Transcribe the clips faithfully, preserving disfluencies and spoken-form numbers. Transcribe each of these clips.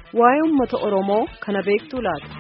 Waa'ee uummata Oromoo kana beektuu laata?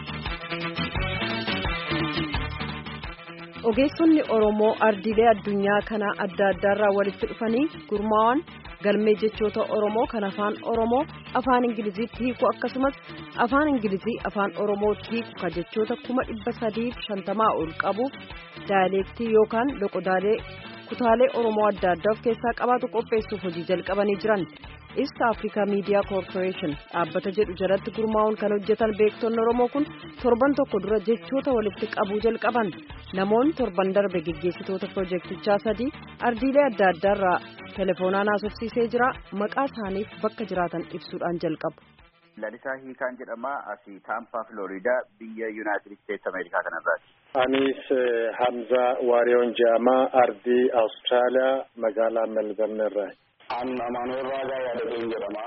Ogeessonni Oromoo ardiilee addunyaa kana adda addaarraa walitti dhufanii gurmaa'an galmee jechoota Oromoo kan afaan Oromoo afaan Ingiliziitti hiiku akkasumas afaan Ingilizii afaan Oromootti hiiku ka jechoota kuma dhibba sadii fi shantamaa ol qabu daayilektii yookaan loqodaalee kutaalee Oromoo adda addaa of keessaa qabaatu qopheessuuf hojii jalqabanii jiran. East Africa Media Corporation dhaabbata jedhu jalatti gurmaa'uun kan hojjetan beektonni Oromoo kun torban tokko dura jechoota walitti qabuu jalqaban. Namoonni torban darbe geggeessitoota piroojeektichaa sadii ardiilee adda addaarraa telefoonaan haasofsiisee jira. Maqaa isaaniif bakka jiraatan ibsuudhaan jalqabu. Lalisaa Hiikaan jedhama asii Taampaa Floriidaa biyya Yuunaayitid Isteetsi Ameerikaa kanarraati. Anis Hamzaa Waariyoon jedhama ardii Awustiraaliyaa magaalaa Melbourne irraa. An Amanuel Raagaa Yaadateen jedhama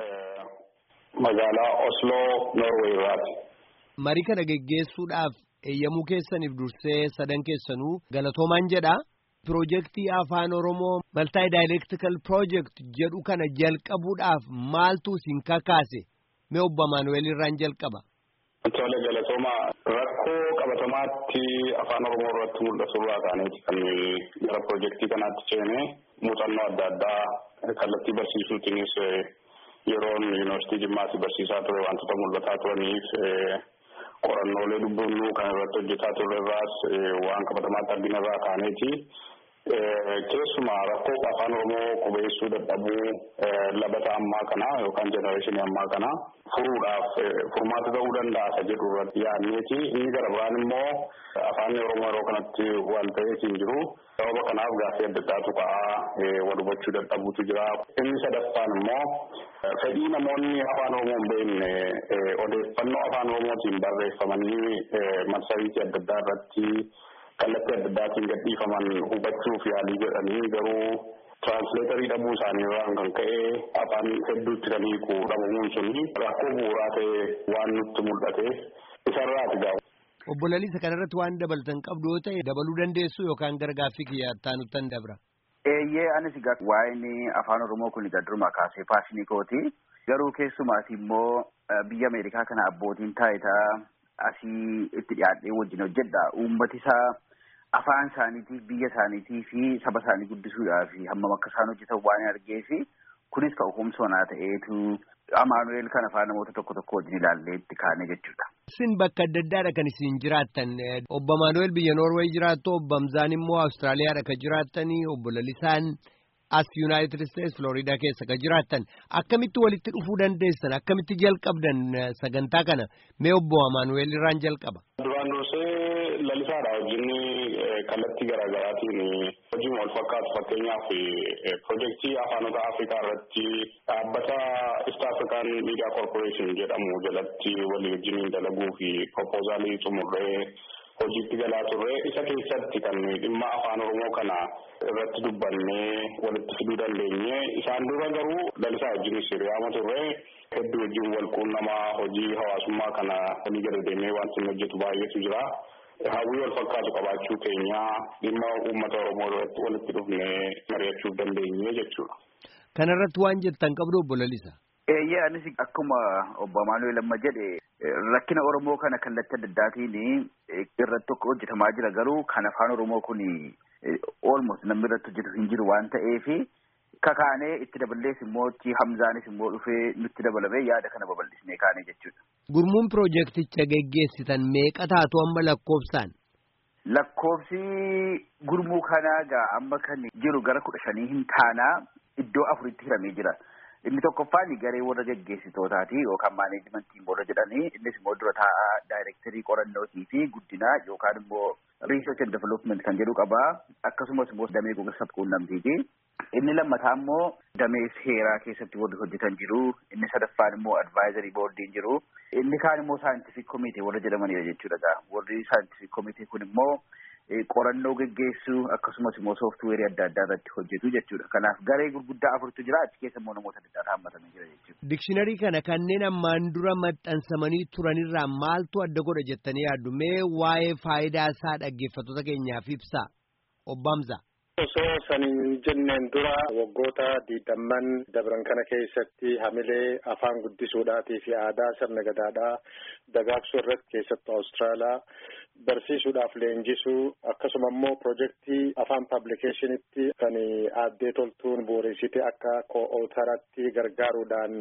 magaalaa Osloo Norway irraati. Marii kana geggeessuudhaaf eeyyamuu keessaniif dursee sadan keessanuu galatoomaan jedha. Piroojeektii afaan Oromoo Maltaay Daayileektikal Piroojeekt jedhu kana jalqabuudhaaf maaltu isin kakaase? Mee obbo Amanuel irraan jalqaba. Tole galatooma rakkoo qabatamaatti afaan Oromoo irratti mul'atu irraa kaaneeti kan gara piroojeektii kanaatti ceene muuxannoo adda addaa kallattii barsiisuutiinis yeroon yuunivarsiitii Jimmaatti barsiisaa ture wantoota mul'ataa turaniif qorannoolee dubbifnu kan irratti hojjetaa turre irraas waan qabatamaatti argina irraa kaaneeti. Keessumaa rakkoo afaan Oromoo qubeessuu dadhabuu labata ammaa kana yookaan jenereeshinii ammaa kana furuudhaaf furmaata ta'uu danda'a jedhu irratti yaadneeti. Inni gara biraan immoo afaan Oromoo yeroo kanatti waan ta'eef hin jiru. Sababa kanaaf gaaffii adda addaatu ka'aa wal hubachuu dadhabuutu jira. Inni sadaffaan immoo fedhii namoonni afaan Oromoo hin beekne odeeffannoo afaan Oromootiin barreeffamanii marsariitii adda addaa irratti kallattii adda addaatiin gadhiifaman hubachuuf yaalii jedhanii garuu tiraansleetarii dhabuu isaanii irraan kan ka'e afaan hedduutti kan hiiku dhabamuun suni rakkoo bu'uuraa ta'e waan nutti mul'ate isarraati gaa'u. Obbo Laliisa kanarratti waan dabalatan qabdu yoo ta'e dabaluu dandeessu yookaan gara gaaffii kiyyaattaa nuttan dabra. Eeyyee anis egaa waa'een afaan Oromoo kun egaa durumaa kaasee faashinii kooti. Garuu keessumaati immoo biyya Ameerikaa kana abbootiin taayitaa asii itti dhiyaadhee wajjin hojjedha. Uummati isaa afaan isaaniitiif biyya isaaniitii fi saba isaanii guddisuudhaaf hammam akka isaan hojjetan waan argee fi kunis ka'u humsoonaa ta'eetu Amaanu'eel kan afaan namoota tokko tokko wajjin ilaallee itti kaane jechuudha. Isin bakka adda addaadha kan isin jiraattan. Obbo Amaanu'eel biyya Noorweey jiraattu, obbo Hamzaan immoo Awustiraaliyaadha kan jiraattanii, obbo Lalisaan as Yuunaayitid Isteetsi Floriidaa keessa kan jiraattan. Akkamitti walitti dhufuu dandeessan? Akkamitti jalqabdan sagantaa kana? Mee obbo Amaanu'eel irraan jalqaba. Duraan dursee Lalisaadha wajjin kallattii garaagaraatiin hojii wal fakkaatu fakkeenyaaf piroojeektii afaanota Afrikaa irratti dhaabbata East African Media Corporation jedhamu jalatti walii wajjin dalaguu fi propoozaalii xumurree hojiitti galaa turre isa keessatti kan dhimma afaan Oromoo kana irratti dubbannee walitti fiduu dandeenye. Isaan dura garuu Lalisaa wajjinis hiriyaama turre hedduu wajjin wal quunnamaa hojii hawaasummaa kana walii gadi deemee wanti hojjetu baay'eetu jira. Hawwii wal fakkaatu qabaachuu keenya dhimma uummata Oromoo irratti walitti dhufnee mari'achuu dandeenye jechuudha. Kanarratti waan jettan qabdu obbo Lalisa. Eeyyee anis akkuma obbo Amaanu'eel amma jedhe rakkina Oromoo kana kallattii adda addaatiin irratti tokko hojjetamaa jira garuu kan afaan Oromoo kun almost namni irratti hojjetu hin jiru waan ta'eef kakaanee itti daballees immoo Hamzaanis immoo dhufee nutti dabalamee yaada kana babal'isnee kaanee jechuudha. Gurmuun piroojeekticha geggeessitan meeqa taatu amma lakkoofsaan? Lakkoofsi gurmuu kanaa gaa amma kan jiru gara kudha shanii hin taanaa iddoo afuritti hiramee jira. Inni tokkoffaan garee warra geggeessitootaati yookaan maaneejimentii warra jedhanii innis immoo dura taa'aa daayirektarii qorannootii fi guddinaa yookaan immoo research and development kan jedhu qaba. Akkasumas immoo damee gogessa quunnamtiiti. Inni lammataa immoo damee seeraa keessatti warri hojjetan jiru. Inni sadaffaan immoo advaayizarii boordiin jiru. Inni kaan immoo saayintifik komitee warra jedhamanidha jechuudha. Warri saayintifik komitee kun immoo qorannoo geggeessuu akkasumas immoo sooftuweerii adda addaa irratti hojjetu jechuudha. Kanaaf garee gurguddaa afurtu jira. Achi keessa immoo namoota adda addaa haammatanii jira jechuudha. Dikshiinarii kana kanneen ammaan dura maxxansamanii turanirraa maaltu adda godha jettanii yaaddu? Mee waa'ee faayidaa isaa dhaggeeffattoota keenyaaf ibsaa. Obbo Hamzaa. Osoo saniin jenneen dura waggoota digdamman dabran kana keessatti hamilee afaan guddisuudhaatii fi aadaa sirna gadaadhaa dagaagsuu irratti keessattuu Awustiraaliyaa barsiisuudhaaf leenjisuu akkasuma immoo pirojektii afaan paablikeeshinitti kan aaddee toltuun bu'uureessite akka koo'ootaratti gargaaruudhaan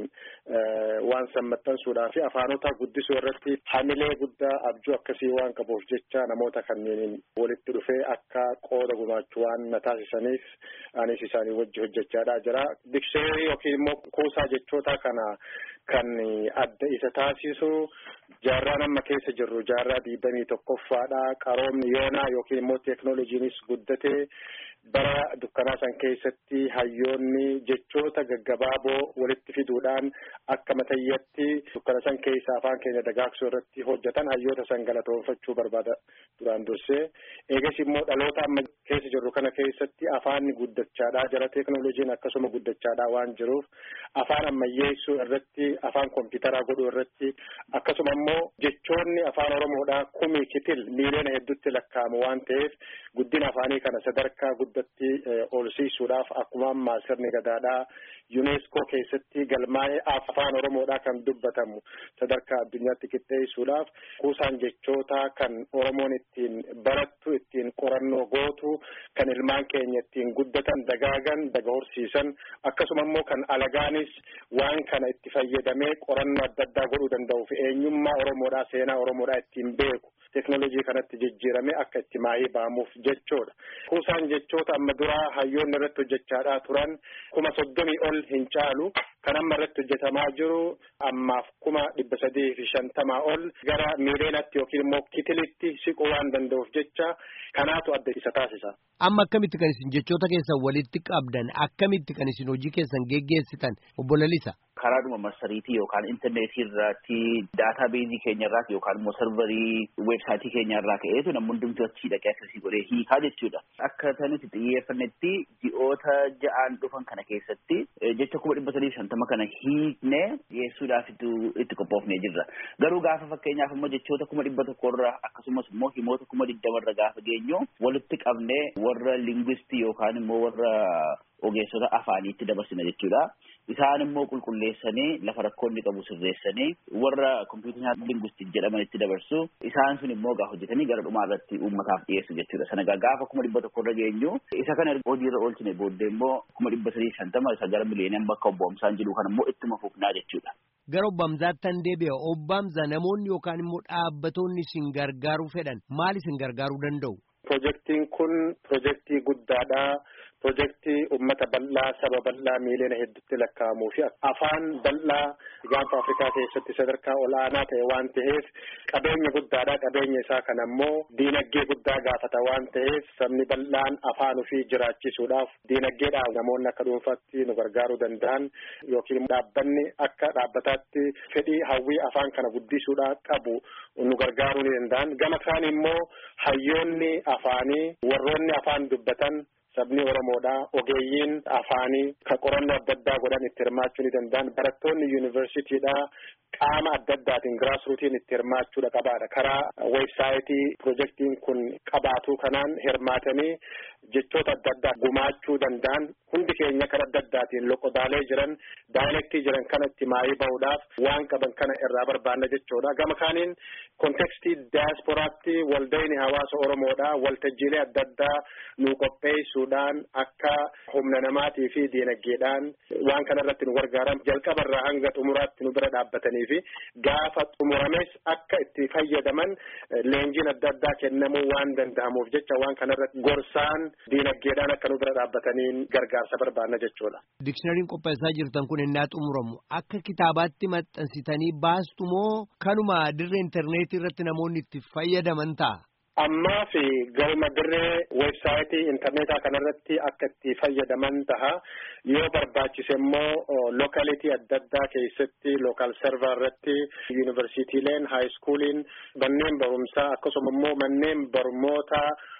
waan sammaxxansuudhaa fi afaanota guddisuu irratti hamilee guddaa abjuu akkasii waan qabuuf jecha namoota kanneen walitti dhufee akka qooda gumaachuu waan na taasisaniif anis isaanii wajji hojjechaadhaa jira. Diksheerii yookiin immoo kuusaa jechoota kana kan adda isa taasisu jaarraa amma keessa jirru jaarraa digdamii tokkoffaadha. Qaroomni yoonaa yookiin immoo teeknooloojiinis guddatee bara dukkanaa san keessatti hayyoonni jechoota gaggabaaboo walitti fiduudhaan akka matayyatti dukkana san keessa afaan keenya dagaagsuu irratti hojjetan hayyoota san galatoonfachuu barbaada duraan dursee. Eegas immoo dhaloota amma keessa jirru kana keessatti afaanni guddachaadhaa jira, teeknooloojiin akkasuma guddachaadhaa waan jiruuf afaan ammayyeessuu irratti afaan kompiitaraa godhuu irratti akkasuma immoo jechoonni afaan Oromoodhaa kumii kitil miiliyoona hedduutti lakkaa'amu waan ta'eef guddina afaanii kana sadarkaa guddatti olsiisuudhaaf akkuma ammaa sirni gadaadhaa yuuneeskoo keessatti galmaa'ee afaan Oromoodhaa kan dubbatamu sadarkaa addunyaatti qixxeessuudhaaf kuusaan jechoota kan Oromoon ittiin barattu ittiin qorannoo gootu kan ilmaan keenya ittiin guddatan dagaagan daga horsiisan akkasuma immoo kan alagaanis waan kana itti fayyadamee qorannoo adda addaa godhuu danda'u fi eenyummaa Oromoodhaa seenaa Oromoodhaa ittiin beeku teeknooloojii kanatti jijjiirame akka itti maayii ba'amuuf jechoodha. Kuusaan jechoota amma duraa hayyoonni irratti hojjechaadhaa turan kuma soddomii ol hin caalu kan amma irratti hojjetamaa jiru ammaaf kuma dhibba sadii fi shantamaa ol gara miileenatti yookiin immoo kitilitti siquu waan danda'uuf jecha kanaatu adda isa taasisa. Amma akkamitti kan isin jechoota keessan walitti qabdan akkamitti kan isin hojii keessan geggeessitan obbo Lalisa? Karaadhuma marsariitii yookaan intarneetii irratti daataa beezii keenya irraati yookaan immoo sarvarii weebsaayitii keenya irraa ka'eetu namni hundumtuu achii dhaqee akkasii godhee hiikaa jechuudha. Akka nuti xiyyeeffannetti ji'oota ja'aan dhufan kana keessatti jecha kuma dhibba sadii shantama kana hiikne dhiyeessuudhaaf itti qophoofnee jirra. Garuu gaafa fakkeenyaaf immoo jechoota kuma dhibba tokkorra akkasumas immoo himoota kuma digdamarra gaafa geenyu walitti qabnee warra lingwistii yookaan immoo warra ogeessota afaaniitti dabarsina jechuudha. Isaan immoo qulqulleessanii lafa rakkoonni qabu sirreessanii warra kompiitara lingwistii jedhamanitti dabarsu isaan sun immoo gaa hojjetanii gara dhumaa irratti uummataaf dhiyeessu jechuudha. Sana gaafa kuma dhibba tokkorra geenyu isa kana hojiirra oolchine booddee immoo kuma dhibba sadii shantama isa gara miliyoonaan bakka obbo Hamzaan jedhu kana immoo ittuma fufnaa jechuudha. Gara obbo Hamzaattan deebi'a. Obbo Hamzaa namoonni yookaan immoo dhaabbattoonni isin gargaaruu fedhan maal isin gargaaruu danda'u? Projektiin kun projektii guddaadha. Projektii uummata bal'aa saba bal'aa miiliyoona hedduutti lakkaa'amuu fi afaan bal'aa gaanfa Afrikaa keessatti sadarkaa ol'aanaa ta'e waan ta'eef qabeenya guddaadha. Qabeenya isaa kana immoo diinagdee guddaa gaafata waan ta'eef sabni bal'aan afaan ofii jiraachisuudhaaf diinagdeedhaan namoonni akka dhuunfaatti nu gargaaruu danda'an yookiin dhaabbanni akka dhaabbataatti fedhii hawwii afaan kana guddisuudhaa qabu nu gargaaruu ni danda'an. Gama kaan immoo hayyoonni afaanii warroonni afaan dubbatan sabni Oromoodhaa ogeeyyiin afaanii kan qorannoo adda addaa godhan itti hirmaachuu ni danda'an. Barattoonni yuunivarsiitiidhaa qaama adda addaatiin giraasruutiin itti hirmaachuudha qabaadha. Karaa weebsaayitii projektiin kun qabaatu kanaan hirmaatanii jechoota adda addaa gumaachuu danda'an hundi keenya kan adda addaatiin loqodaalee jiran daayilektii jiran kanatti maayii bahuudhaaf waan qaban kana irraa barbaanna jechuudha. Gama kaaniin kontekstii diyaasporaatti waldayni hawaasa Oromoodhaa waltajjiilee adda addaa nu qopheessuudhaan akka humna namaatii fi diinagdeedhaan waan kana irratti nu gargaaran jalqabarraa hanga xumuraatti nu bira dhaabbatanii fi gaafa xumurames akka itti fayyadaman leenjiin adda addaa kennamuu waan danda'amuuf jecha waan kana irratti gorsaan diinagdeedhaan akka nu bira dhaabbataniin gargaarsa barbaanna jechuudha. Dikshinariin qopheessaa jirtan kun innaa xumuramu akka kitaabaatti maxxansitanii baastu moo kanuma dirree intarneetii irratti namoonni itti fayyadaman ta'a? Ammaa fi galma dirree weebsaayitii intarneetaa kanarratti akka itti fayyadaman taha yoo barbaachise immoo lookalitii adda addaa keessatti lookaal server irratti yuunivarsiitiileen haayiskuuliin manneen barumsaa akkasuma immoo manneen barummoota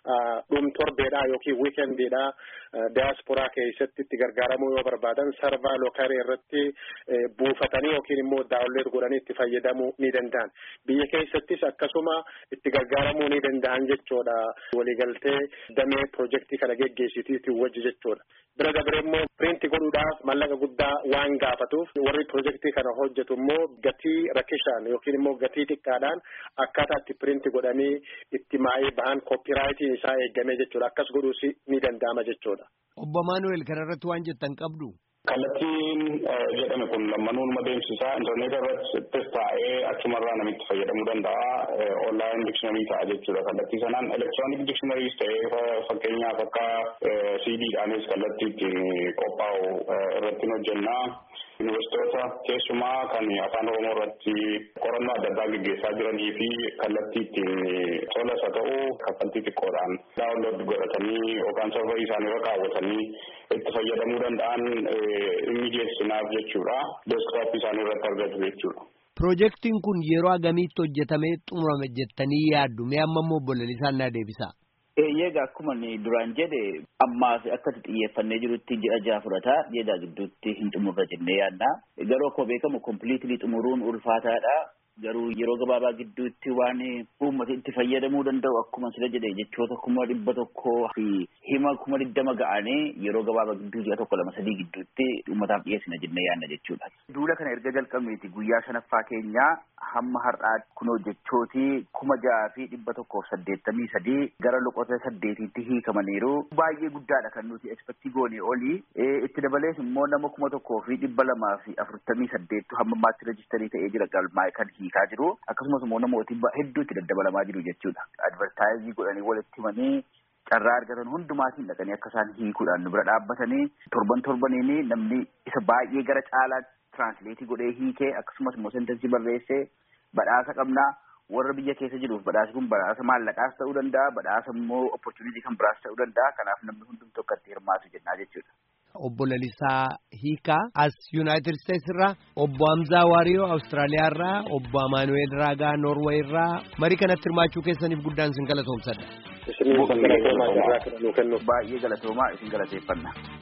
dhum torbeedha yookiin wiikendiidha diyaasporaa keessatti itti gargaaramuu yoo barbaadan sarvaa lookarii irratti buufatanii yookiin immoo daawwanneet godhanii itti fayyadamuu ni danda'an. Biyya keessattis akkasuma itti gargaaramuu ni danda'an jechuudha. Waliigaltee damee piroojeektii kana geggeessitiitti wajji jechuudha. Bira dabaree immoo piriinti godhuudhaaf mallaqa guddaa waan gaafatuuf warri piroojeektii kana hojjetu immoo gatii rakishaan yookiin immoo gatii xiqqaadhaan akkaataa itti piriinti godhanii itti maa'ee bahan koopiraayitiin isaa eegamee jechuudha. Akkas godhuus ni danda'ama jechuudha. Obbo Maanuweel kanarratti waan jettan qabdu. Kallattiin jedhame kun lammanuun madeemsisaa intarneeta irrattis taa'ee achumarraa namitti fayyadamuu danda'a. Onlaayin dikshinari ta'a jechuudha. Kallattii sanaan elektiroonik dikshinariis ta'ee fakkeenyaaf akka siidiidhaanis kallattii ittiin qophaa'u irratti hojjenna. Yuunivarsiitota keessumaa kan afaan Oromoo irratti qorannoo adda addaa gaggeessaa jiranii fi kallattii ittiin tolas haa ta'u kaffaltii xiqqoodhaan daawwanlood godhatanii yookaan sarvarii isaanii irra kaawwatanii itti fayyadamuu danda'an inni geessinaaf jechuudha. Deeskitooppii isaanii irratti argatu jechuudha. Piroojeektiin kun yeroo agamiitti hojjetamee xumurame jettanii yaaddu? Mee amma immoo obbo Lalisaan naa deebisa. Eeyyega akkuma duraan jedhe ammaas akkatti xiyyeeffannee jirutti ji'a jaha fudhata jedha gidduutti hin xumurra jennee yaadna. Garuu akkuma beekamu kompiliitilii xumuruun ulfaataadha. Garuu yeroo gabaabaa gidduutti waan uummata itti fayyadamuu danda'u akkuma sila jedhe jechoota kuma dhibba tokkoo fi hima kuma digdama ga'anii yeroo gabaabaa gidduu ji'a tokko lama sadii gidduutti uummataaf dhiyeessina jennee yaadna jechuudha. Duula kana erga jalqabneeti guyyaa shanaffaa keenyaa hamma har'aatti kunoo jechooti kuma ja'a fi dhibba tokkoof saddeettamii sadii gara loqota saddeetiitti hiikamaniiru. Baay'ee guddaadha kan nuti ekspektii goonee olii. Itti dabalees immoo nama kuma tokkoo fi dhibba lamaa fi afurtamii saddeettu hamma ammaatti rejistarii ta'ee jira galmaa'e kan hiikaa jiru. Akkasumas immoo namooti hedduu itti daddabalamaa jiru jechuudha. Advertaayizii godhanii walitti himanii carraa argatan hundumaatiin dhaqanii akka isaan hiikuudhaan nu bira dhaabbatanii torban torbaniini namni isa baay'ee gara caalaatti tiraansleetii godhee hiikee akkasumas immoo sentensii barreessee badhaasa qabnaa. Warra biyya keessa jiruuf badhaasi kun badhaasa maallaqaas ta'uu danda'a, badhaasa immoo opportunity kan biraas ta'uu danda'a. Kanaaf namni hundumtuu akka itti hirmaatu jennaa jechuudha. Obbo Lalisaa Hiikaa as Yuunaayitid Isteetsi irraa, obbo Hamzaa Waariyoo Awustiraaliyaa irraa, obbo Amaanuweel Raagaa Noorweey irraa marii kanatti hirmaachuu keessaniif guddaan isin galatoomsadha. Isin baay'ee galatoomaa isin galateeffanna.